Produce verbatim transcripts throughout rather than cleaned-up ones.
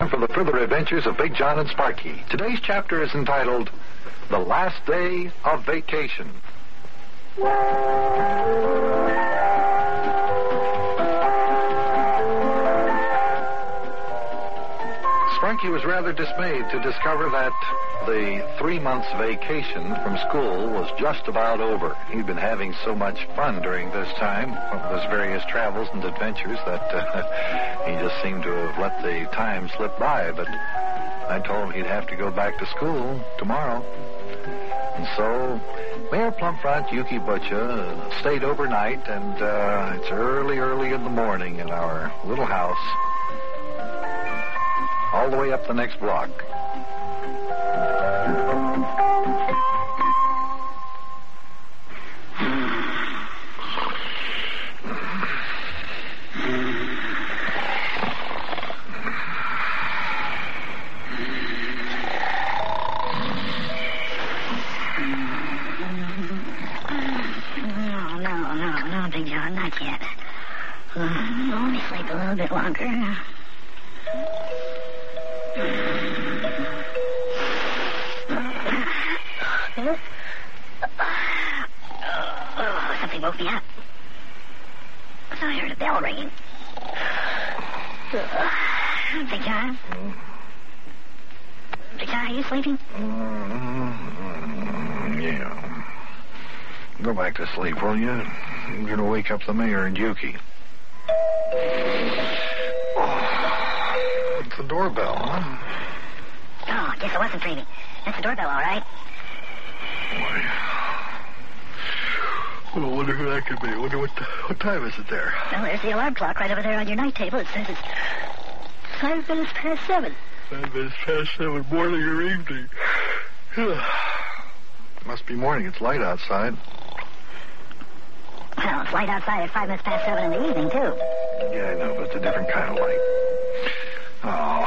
for the further adventures of Big John and Sparky. Today's chapter is entitled, The Last Day of Vacation. Sparky was rather dismayed to discover that the three months vacation from school was just about over. He'd been having so much fun during this time, with his various travels and adventures, that uh, he just seemed to have let the time slip by. But I told him he'd have to go back to school tomorrow. And so Mayor Plumfront Yuki Butcher stayed overnight, and uh, it's early, early in the morning in our little house, all the way up the next block. No, no, no, no, Big John, not yet. Uh, let me sleep a little bit longer. Oh, something woke me up. So I heard a bell ringing. Big John? Big John, are you sleeping? Mm, yeah. Go back to sleep, will you? I'm going to wake up the mayor and Yuki. Oh, it's the doorbell, huh? Oh, I guess it wasn't dreaming. That's the doorbell, all right. Boy. Well, I wonder who that could be. I wonder what, what time is it there? Well, there's the alarm clock right over there on your night table. It says it's five minutes past seven. Five minutes past seven, morning or evening. It must be morning. It's light outside. Well, it's light outside at five minutes past seven in the evening, too. Yeah, I know, but it's a different kind of light. Oh.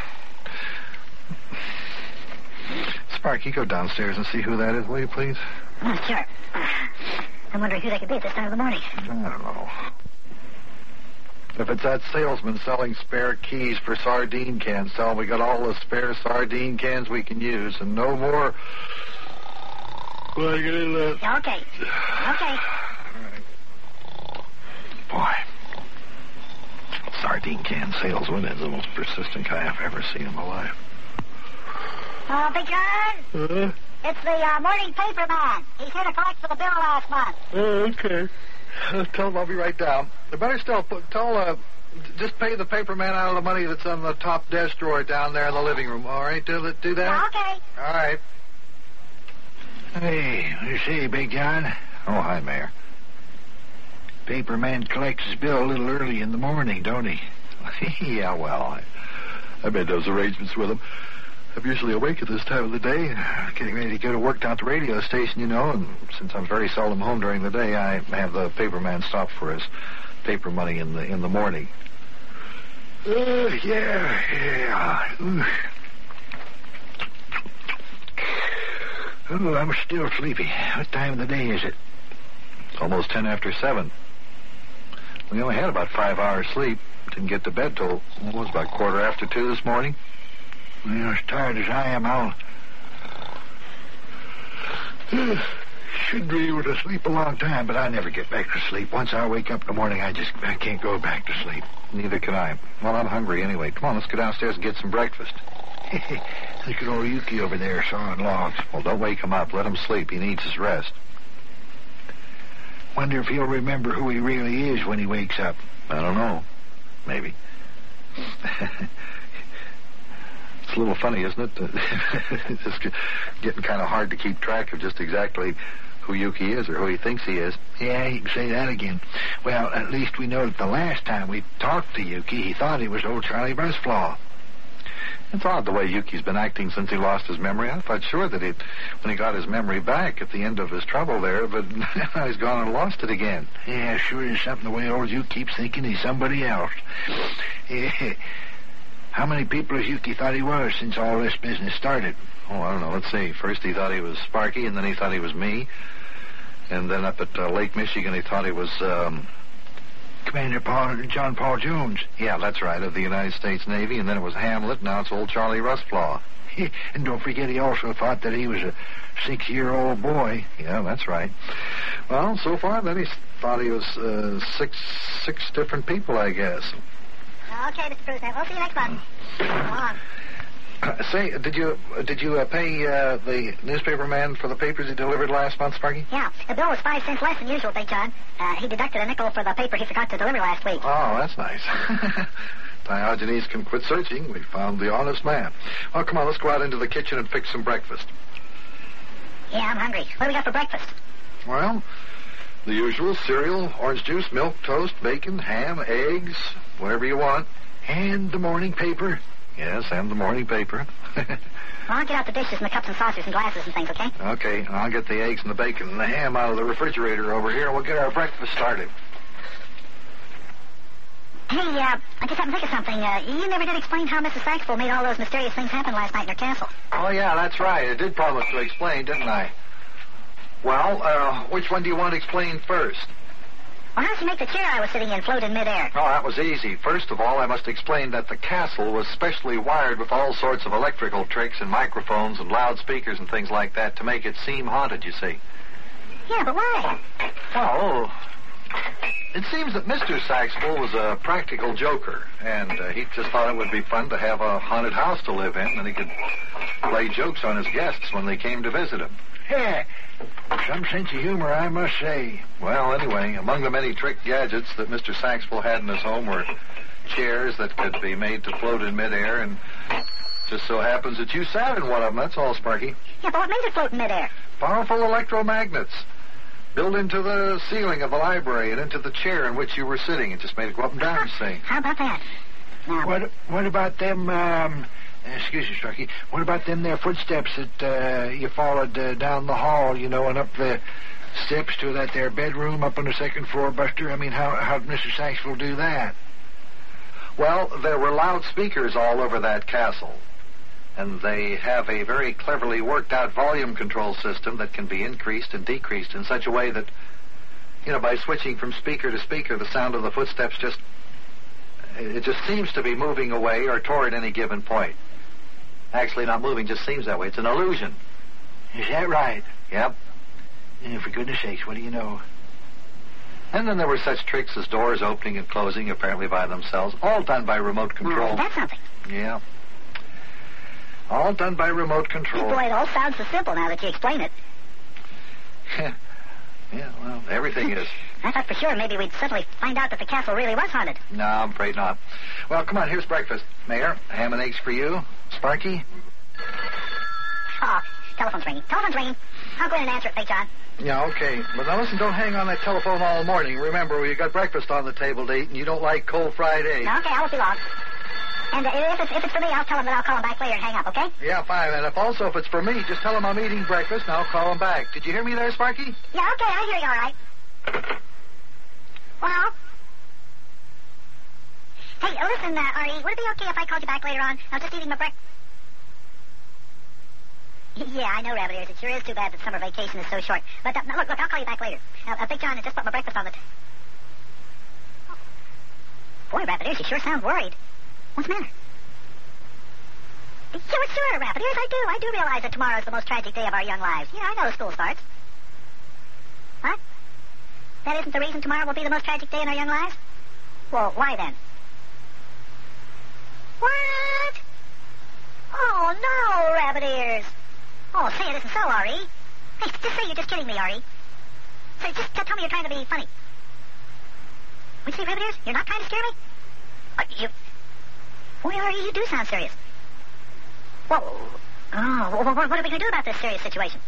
Sparky, go downstairs and see who that is, will you, please? Oh, sure. Uh, I'm wondering who that could be at this time of the morning. I don't know. If it's that salesman selling spare keys for sardine cans, tell him we got all the spare sardine cans we can use, and no more. Well, I get in that. Okay. Okay. Boy, sardine can salesman is the most persistent guy I've ever seen in my life. Oh, Big John? Uh-huh. It's the uh, morning paper man. He's here to collect for the bill last month. Oh, okay. Uh, tell him I'll be right down. Better still, put, tell, uh, just pay the paper man out of the money that's on the top desk drawer down there in the living room, all right? Do, do that? Okay. All right. Hey, you see, Big John? Oh, hi, Mayor. Paperman collects his bill a little early in the morning, don't he? Yeah, well, I, I made those arrangements with him. I'm usually awake at this time of the day, getting ready to go to work down at the radio station, you know, and since I'm very seldom home during the day, I have the paperman stop for his paper money in the in the morning. Uh, yeah, yeah. Ooh. Oh, I'm still sleepy. What time of the day is it? It's almost ten after seven. We only had about five hours sleep. Didn't get to bed till, well, it was about quarter after two this morning. Well, as tired as I am, I'll... should be able to sleep a long time, but I never get back to sleep. Once I wake up in the morning, I just I can't go back to sleep. Neither can I. Well, I'm hungry anyway. Come on, let's go downstairs and get some breakfast. Look at old Yuki over there sawing logs. Well, don't wake him up. Let him sleep. He needs his rest. Wonder if he'll remember who he really is when he wakes up. I don't know. Maybe. It's a little funny, isn't it? It's just getting kind of hard to keep track of just exactly who Yuki is or who he thinks he is. Yeah, you can say that again. Well, at least we know that the last time we talked to Yuki, he thought he was old Charlie Buzzflaw. It's odd the way Yuki's been acting since he lost his memory. I thought sure that he, when he got his memory back at the end of his trouble there, but now he's gone and lost it again. Yeah, sure is something the way old Yuki keeps thinking he's somebody else. Yeah. How many people has Yuki thought he was since all this business started? Oh, I don't know. Let's see. First he thought he was Sparky, and then he thought he was me. And then up at uh, Lake Michigan he thought he was um, Commander Paul, John Paul Jones. Yeah, that's right, of the United States Navy, and then it was Hamlet, now it's old Charlie Rustflaw. And don't forget, he also thought that he was a six-year-old boy. Yeah, that's right. Well, so far, then he thought he was uh, six six different people, I guess. Okay, Mister Cruz, we'll see you next month. Come on. Uh, say, did you did you uh, pay uh, the newspaper man for the papers he delivered last month, Sparky? Yeah, the bill was five cents less than usual, Big John. Uh, he deducted a nickel for the paper he forgot to deliver last week. Oh, that's nice. Diogenes can quit searching. We found the honest man. Well, come on, let's go out into the kitchen and fix some breakfast. Yeah, I'm hungry. What do we got for breakfast? Well, the usual cereal, orange juice, milk, toast, bacon, ham, eggs, whatever you want. And the morning paper. Yes, and the morning paper. Well, I'll get out the dishes and the cups and saucers and glasses and things, okay? Okay, I'll get the eggs and the bacon and the ham out of the refrigerator over here. We'll get our breakfast started. Hey, uh, I just happened to think of something. Uh, you never did explain how Missus Saxville made all those mysterious things happen last night in her castle. Oh, yeah, that's right. I did promise to explain, didn't I? Well, uh, which one do you want to explain first? Well, how did she make the chair I was sitting in float in midair? Oh, that was easy. First of all, I must explain that the castle was specially wired with all sorts of electrical tricks and microphones and loudspeakers and things like that to make it seem haunted, you see. Yeah, but why? Oh, it seems that Mister Saxville was a practical joker, and uh, he just thought it would be fun to have a haunted house to live in, and he could play jokes on his guests when they came to visit him. Yeah, some sense of humor, I must say. Well, anyway, among the many trick gadgets that Mister Saxville had in his home were chairs that could be made to float in midair, and just so happens that you sat in one of them, that's all, Sparky. Yeah, but what made it float in midair? Powerful electromagnets built into the ceiling of the library and into the chair in which you were sitting. It just made it go up and down, you see. How about that? Now, What What about them, um, excuse me, Sparky, what about them there footsteps that uh, you followed uh, down the hall, you know, and up the steps to that there bedroom up on the second floor, Buster? I mean, how how did Mister Saxville do that? Well, there were loudspeakers all over that castle, and they have a very cleverly worked-out volume control system that can be increased and decreased in such a way that, you know, by switching from speaker to speaker, the sound of the footsteps just, it just seems to be moving away or toward any given point. Actually, not moving, just seems that way. It's an illusion. Is that right? Yep. Yeah, for goodness sakes, what do you know? And then there were such tricks as doors opening and closing, apparently by themselves, all done by remote control. now, that's something. Yeah. All done by remote control. Boy, it all sounds so simple now that you explain it. Yeah, well, everything is. I thought for sure maybe we'd suddenly find out that the castle really was haunted. No, I'm afraid not. Well, come on, here's breakfast. Mayor, ham and eggs for you. Sparky? Oh, telephone's ringing. Telephone's ringing. I'll go in and answer it, Big John. Yeah, okay. But now listen, don't hang on that telephone all morning. Remember, you got breakfast on the table to eat, and you don't like cold fried eggs. Okay, I won't be long. And uh, if, it's, if it's for me, I'll tell him that I'll call him back later and hang up, okay? Yeah, fine. And if also if it's for me, just tell him I'm eating breakfast, and I'll call him back. Did you hear me there, Sparky? Yeah, okay, I hear you all right. Well? Hey, uh, listen, uh, Ari, would it be okay if I called you back later on? I was just eating my breakfast. Yeah, I know, Rabbit Ears. It sure is too bad that summer vacation is so short. But, uh, look, look, I'll call you back later. Uh, uh, Big John has just put my breakfast on the... T- oh. Boy, Rabbit Ears, you sure sound worried. What's the matter? Yeah, well, sure, Rabbit Ears, I do. I do realize that tomorrow is the most tragic day of our young lives. Yeah, I know school starts. What? That isn't the reason tomorrow will be the most tragic day in our young lives? Well, why then? What? Oh, no, Rabbit Ears. Oh, say it isn't so, Ari. Hey, just say you're just kidding me, Ari. Say, just tell me you're trying to be funny. What'd you say, Rabbit Ears? You're not trying to scare me? Uh, you... Boy, Ari, you do sound serious. Well, oh, what, what are we going to do about this serious situation?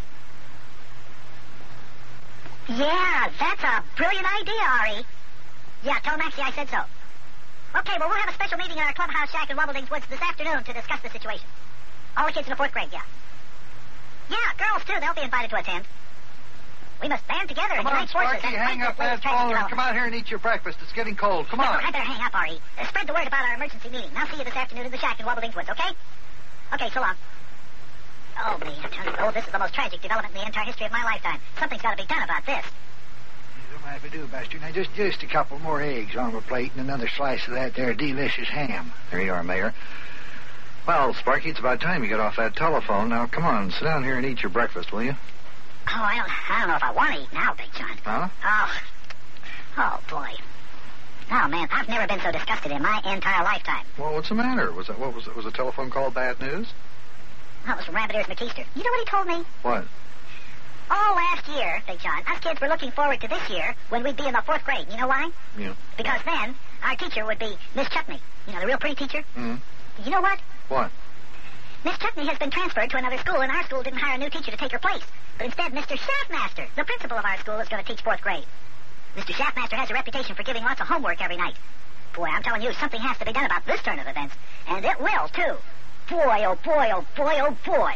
Yeah, that's a brilliant idea, Ari. Yeah, tell Maxie I said so. Okay, well, we'll have a special meeting in our clubhouse shack in Wobbledings Woods this afternoon to discuss the situation. All the kids in the fourth grade, yeah. Yeah, girls, too. They'll be invited to attend. We must band together Come and on, unite forces. Sparky, and hang fight up this that tragic phone and development. come out here and eat your breakfast. It's getting cold. Come on. No, I better hang up, Ari. Uh, spread the word about our emergency meeting. I'll see you this afternoon in the shack in Wobbledings Woods, okay? Okay, so long. Oh, me, I'm telling you, oh, this is the most tragic development in the entire history of my lifetime. Something's got to be done about this. Don't If I do, Buster. Now, just just a couple more eggs on my plate and another slice of that there delicious ham. There you are, Mayor. Well, Sparky, it's about time you get off that telephone. Now, come on, sit down here and eat your breakfast, will you? Oh, I don't, I don't know if I want to eat now, Big John. Huh? Oh, oh, boy. Oh, man, I've never been so disgusted in my entire lifetime. Well, what's the matter? Was that what was it? Was the telephone call bad news? That was from Rabbit Ears McKeester. You know what he told me? What? All last year, Big John, us kids were looking forward to this year when we'd be in the fourth grade. You know why? Yeah. Because then our teacher would be Miss Chutney. You know, the real pretty teacher? Mm-hmm. You know what? What? Miss Chutney has been transferred to another school, and our school didn't hire a new teacher to take her place. But instead, Mister Shaftmaster, the principal of our school, is going to teach fourth grade. Mister Shaftmaster has a reputation for giving lots of homework every night. Boy, I'm telling you, something has to be done about this turn of events. And it will, too. Boy, oh boy, oh boy, oh boy.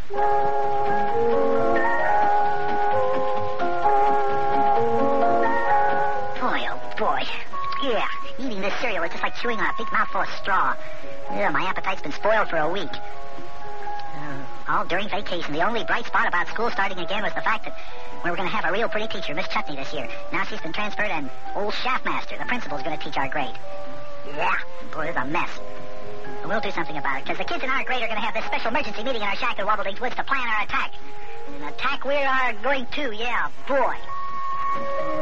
Boy, oh boy. Yeah, eating this cereal is just like chewing on a big mouthful of straw. Ugh, my appetite's been spoiled for a week. Uh, all during vacation, the only bright spot about school starting again was the fact that we were going to have a real pretty teacher, Miss Chutney, this year. Now she's been transferred, and old Shaftmaster, the principal, is going to teach our grade. Yeah, boy, this is a mess. But we'll do something about it, because the kids in our grade are going to have this special emergency meeting in our shack in Wobbledink's Woods to plan our attack. An attack we are going to, yeah, boy.